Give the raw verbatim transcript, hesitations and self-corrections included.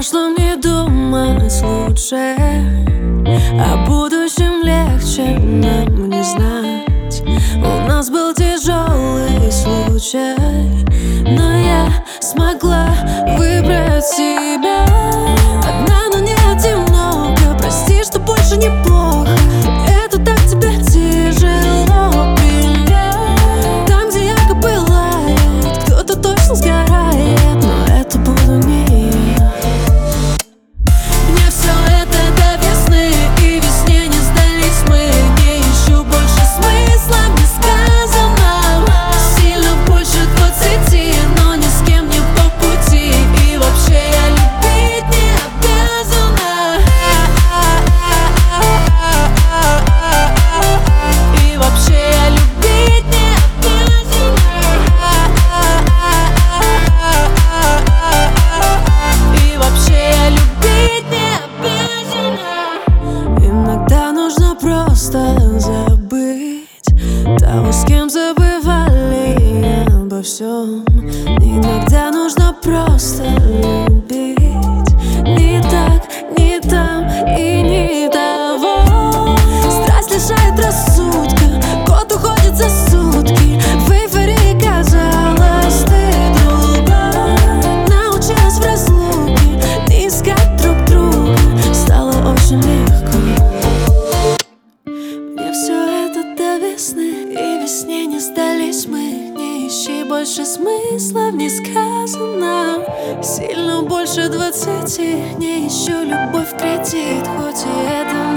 прошлом не думать лучше, о будущем легче нам не знать. У нас был тяжелый случай, но я смогла выбрать себя. Одна, но не одиноко, прости, что больше неплохо. Это так тебе тяжело принять. Там, где ярко пылает, кто-то точно сгорает, но это буду не я. Мне все это до весны, и весне не сдались мы. Не ищу больше смысла в несказанном. Сильно больше двадцати, но ни с кем не по пути. И вообще я любить не обязана. И вообще я любить не обязана. И вообще я любить не обязана. Иногда нужно просто забыть того, с кем забывали обо всем. Иногда нужно просто любить. Не так, не там и не того. Страсть лишает рассудка, год уходит за сутки. В эйфории казалось, ты другой. Научилась в разлуке не искать друг друга. Стало очень легко. Мне все это до весны, и весне не сдались мы. Не ищи больше смысла в несказанном. Сильно больше двадцати, не ищу любовь в кредит, хоть и это